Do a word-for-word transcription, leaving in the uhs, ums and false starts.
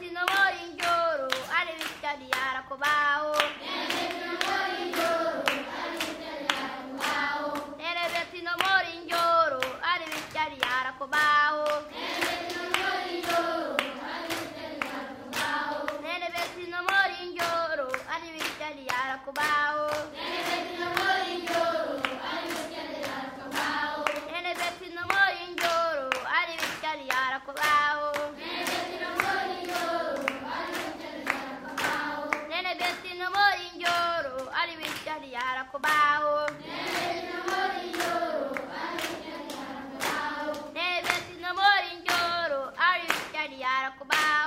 betino morinjoro, ari vittadi arakobao. Nene betino morinjoro, ari vittadi arakobao. Nene betino morinjoro, ari vittadi arakobao. Nene betino morinjoro, ari vittadi arakobao. Nene betino morinjoro, ari vittadi arakobao. Nene betino morinjoro, ari vittadi arakobao.